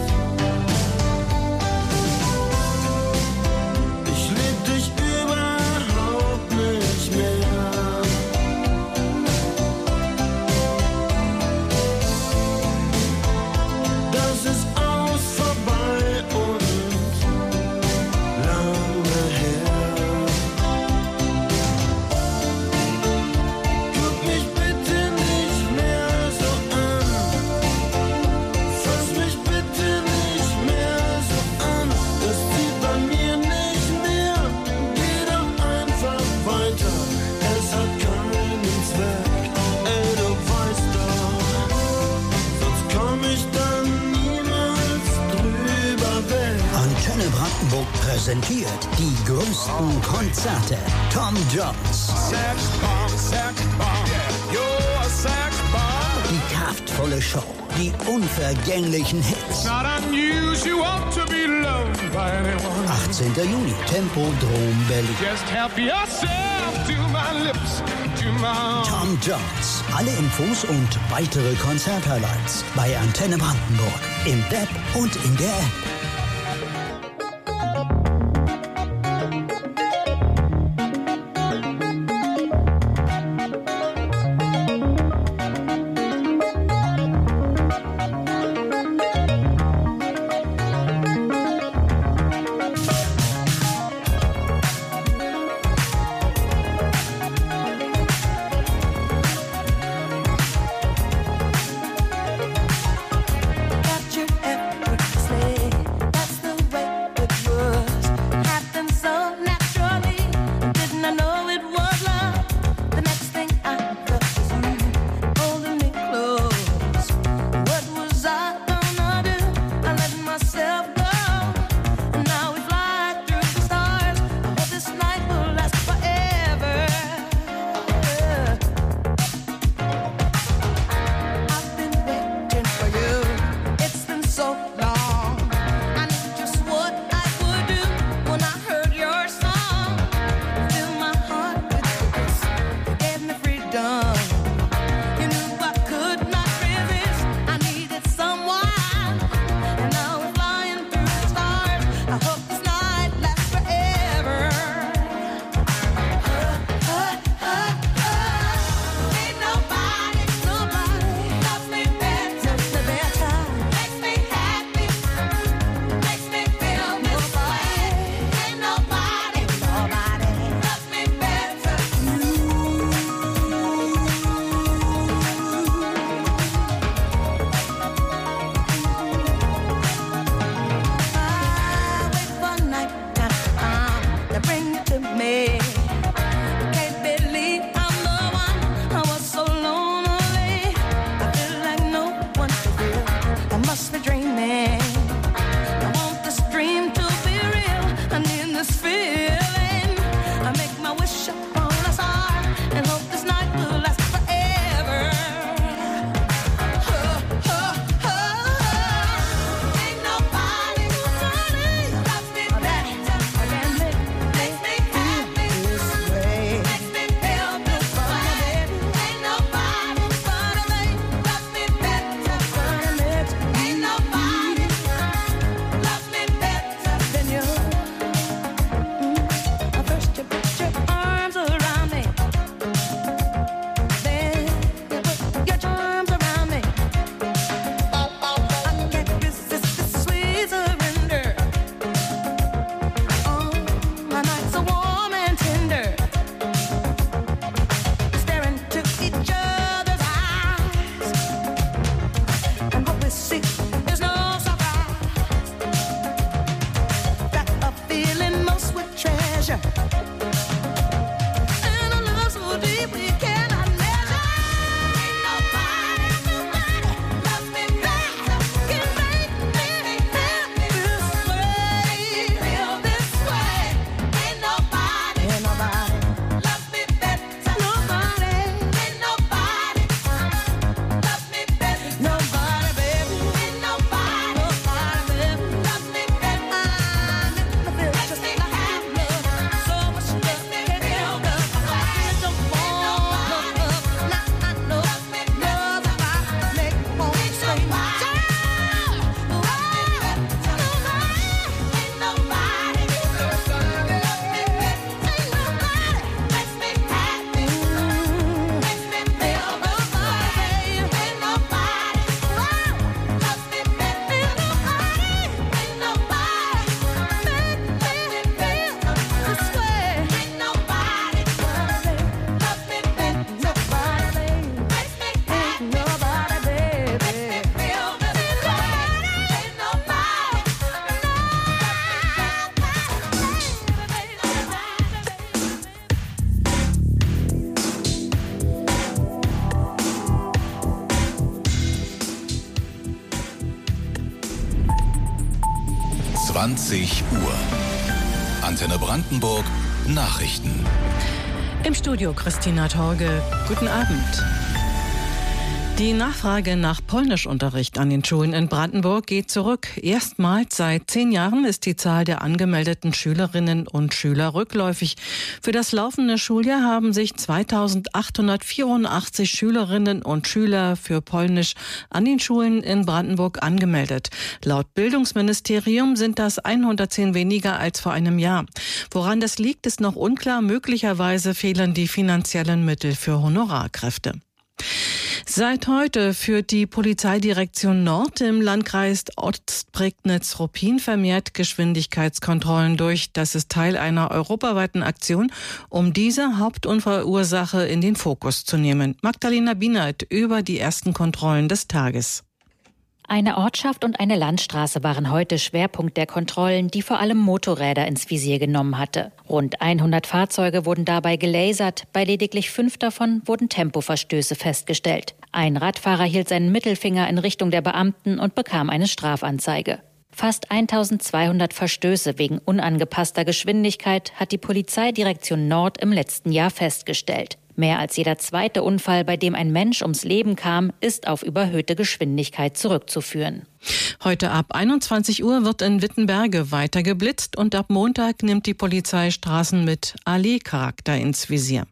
Ich lieb dich überhaupt nicht mehr. Das ist aus, vorbei und lange her. Antenne Brandenburg präsentiert die größten Konzerte. Tom Jones. Die kraftvolle Show. Die unvergänglichen Hits. 18. Juni, Tempodrom Berlin. Tom Jones. Alle Infos und weitere Konzerthighlights bei Antenne Brandenburg. Im Web und in der App. Got your effortlessly. 20 Uhr. Antenne Brandenburg Nachrichten. Im Studio Christina Torge. Guten Abend. Die Nachfrage nach Polnischunterricht an den Schulen in Brandenburg geht zurück. Erstmals seit 10 Jahren ist die Zahl der angemeldeten Schülerinnen und Schüler rückläufig. Für das laufende Schuljahr haben sich 2884 Schülerinnen und Schüler für Polnisch an den Schulen in Brandenburg angemeldet. Laut Bildungsministerium sind das 110 weniger als vor einem Jahr. Woran das liegt, ist noch unklar. Möglicherweise fehlen die finanziellen Mittel für Honorarkräfte. Seit heute führt die Polizeidirektion Nord im Landkreis Ostprignitz-Ruppin vermehrt Geschwindigkeitskontrollen durch. Das ist Teil einer europaweiten Aktion, um diese Hauptunfallursache in den Fokus zu nehmen. Magdalena Bienert über die ersten Kontrollen des Tages. Eine Ortschaft und eine Landstraße waren heute Schwerpunkt der Kontrollen, die vor allem Motorräder ins Visier genommen hatte. Rund 100 Fahrzeuge wurden dabei gelasert, bei lediglich 5 davon wurden Tempoverstöße festgestellt. Ein Radfahrer hielt seinen Mittelfinger in Richtung der Beamten und bekam eine Strafanzeige. Fast 1200 Verstöße wegen unangepasster Geschwindigkeit hat die Polizeidirektion Nord im letzten Jahr festgestellt. Mehr als jeder zweite Unfall, bei dem ein Mensch ums Leben kam, ist auf überhöhte Geschwindigkeit zurückzuführen. Heute ab 21 Uhr wird in Wittenberge weiter geblitzt und ab Montag nimmt die Polizei Straßen mit Allee-Charakter ins Visier.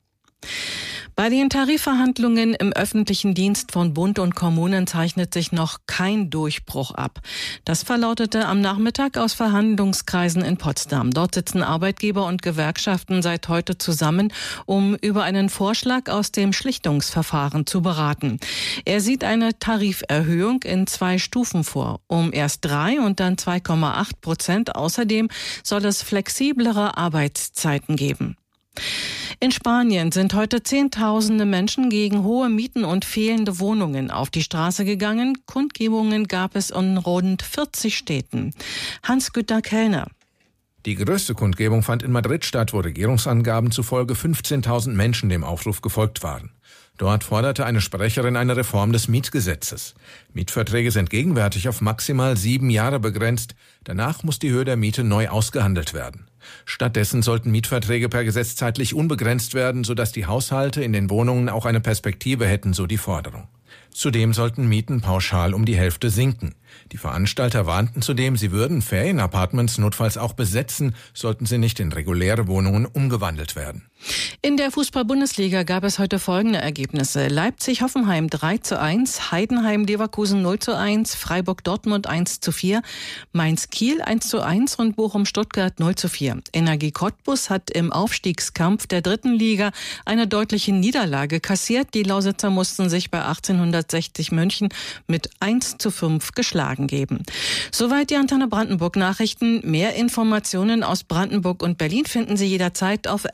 Bei den Tarifverhandlungen im öffentlichen Dienst von Bund und Kommunen zeichnet sich noch kein Durchbruch ab. Das verlautete am Nachmittag aus Verhandlungskreisen in Potsdam. Dort sitzen Arbeitgeber und Gewerkschaften seit heute zusammen, um über einen Vorschlag aus dem Schlichtungsverfahren zu beraten. Er sieht eine Tariferhöhung in 2 Stufen vor, um erst 3 und dann 2,8%. Außerdem soll es flexiblere Arbeitszeiten geben. In Spanien sind heute Zehntausende Menschen gegen hohe Mieten und fehlende Wohnungen auf die Straße gegangen. Kundgebungen gab es in rund 40 Städten. Hans-Günter Kellner. Die größte Kundgebung fand in Madrid statt, wo Regierungsangaben zufolge 15.000 Menschen dem Aufruf gefolgt waren. Dort forderte eine Sprecherin eine Reform des Mietgesetzes. Mietverträge sind gegenwärtig auf maximal 7 Jahre begrenzt. Danach muss die Höhe der Miete neu ausgehandelt werden. Stattdessen sollten Mietverträge per Gesetz zeitlich unbegrenzt werden, sodass die Haushalte in den Wohnungen auch eine Perspektive hätten, so die Forderung. Zudem sollten Mieten pauschal um die Hälfte sinken. Die Veranstalter warnten zudem, sie würden Ferienapartments notfalls auch besetzen, sollten sie nicht in reguläre Wohnungen umgewandelt werden. In der Fußball-Bundesliga gab es heute folgende Ergebnisse. Leipzig-Hoffenheim 3:1, Heidenheim-Leverkusen 0:1, Freiburg-Dortmund 1:4, Mainz-Kiel 1:1 und Bochum-Stuttgart 0:4. Energie Cottbus hat im Aufstiegskampf der 3. Liga eine deutliche Niederlage kassiert. Die Lausitzer mussten sich bei 1860 München mit 1:5 geschlagen geben. Soweit die Antenne Brandenburg Nachrichten. Mehr Informationen aus Brandenburg und Berlin finden Sie jederzeit auf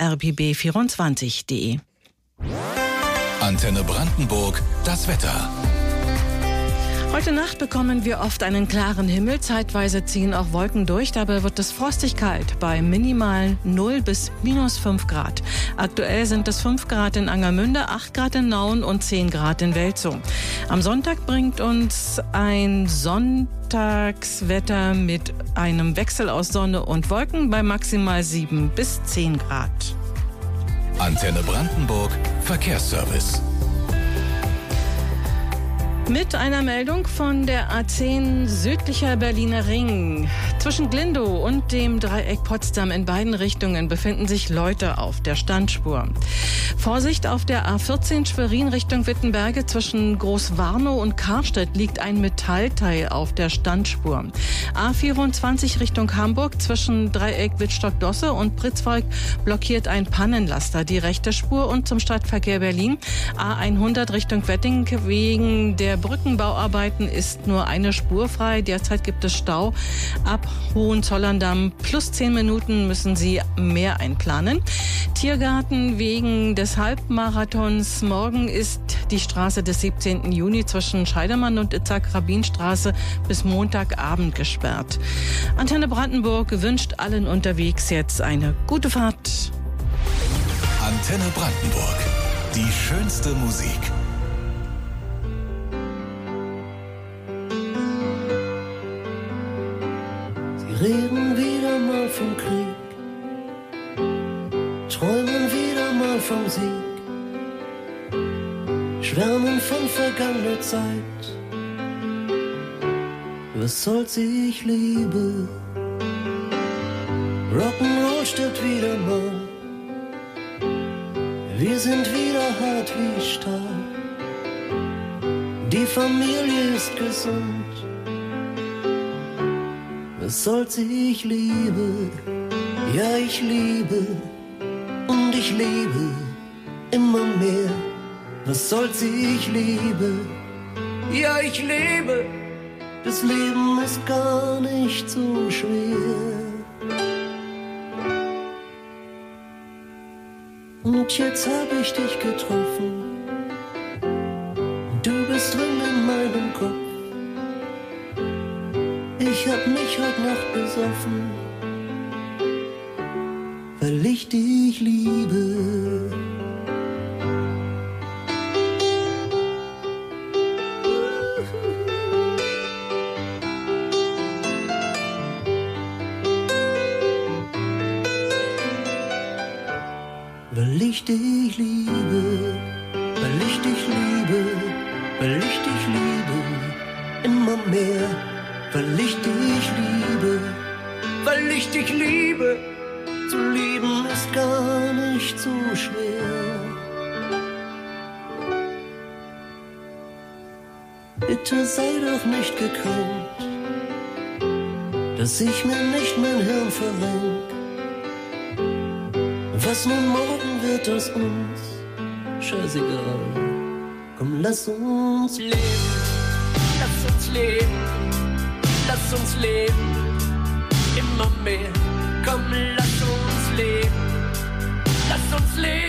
rbb24.de. Antenne Brandenburg, das Wetter. Heute Nacht bekommen wir oft einen klaren Himmel. Zeitweise ziehen auch Wolken durch. Dabei wird es frostig kalt bei minimal 0 bis -5 Grad. Aktuell sind es 5 Grad in Angermünde, 8 Grad in Nauen und 10 Grad in Welzow. Am Sonntag bringt uns ein Sonntagswetter mit einem Wechsel aus Sonne und Wolken bei maximal 7 bis 10 Grad. Antenne Brandenburg, Verkehrsservice. Mit einer Meldung von der A10 südlicher Berliner Ring. Zwischen Glindow und dem Dreieck Potsdam in beiden Richtungen befinden sich Leute auf der Standspur. Vorsicht auf der A14 Schwerin Richtung Wittenberge. Zwischen Großwarnow und Karstedt liegt ein Metallteil auf der Standspur. A24 Richtung Hamburg zwischen Dreieck Wittstock-Dosse und Pritzwalk blockiert ein Pannenlaster die rechte Spur. Und zum Stadtverkehr Berlin A100 Richtung Wedding wegen der Brückenbauarbeiten ist nur eine Spur frei. Derzeit gibt es Stau. Ab Hohenzollern-Damm plus 10 Minuten müssen Sie mehr einplanen. Tiergarten wegen des Halbmarathons. Morgen ist die Straße des 17. Juni zwischen Scheidemann und Itzhak-Rabin-Straße bis Montagabend gesperrt. Antenne Brandenburg wünscht allen unterwegs jetzt eine gute Fahrt. Antenne Brandenburg. Die schönste Musik. reden wieder mal vom Krieg, träumen wieder mal vom Sieg, schwärmen von vergangener Zeit. Was soll's, ich liebe, Rock'n'Roll stirbt wieder mal, wir sind wieder hart wie Stahl, die Familie ist gesund. Was soll's, ich liebe, ja ich liebe und ich liebe immer mehr. Was soll's, ich liebe, ja ich liebe, das Leben ist gar nicht so schwer. Und jetzt hab ich dich getroffen, du bist drin in meinem Kopf. Ich hab mich heute Nacht besoffen, weil ich dich liebe. Weil ich dich liebe, weil ich dich liebe, weil ich dich liebe, immer mehr. Weil ich dich liebe, weil ich dich liebe, zu lieben ist gar nicht so schwer. Bitte sei doch nicht gekränkt, dass ich mir nicht mein Hirn verrenk. Was nun morgen wird aus uns, scheißegal. Komm, lass uns leben, lass uns leben. Lass uns leben, immer mehr. Komm, lass uns leben. Lass uns leben.